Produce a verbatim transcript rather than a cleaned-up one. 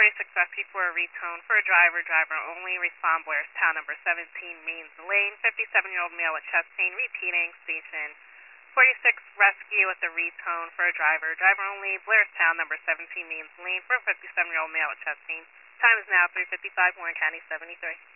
forty-six rescue for a retone for a driver, driver only. Respond Blairstown number seventeen, Mains Lane. fifty-seven-year-old male with chest pain. Repeating station forty-six rescue with a retone for a driver, driver only. Blairstown number seventeen, Mains Lane for a fifty-seven-year-old male with chest pain. Time is now three fifty-five, Warren County seventy-three.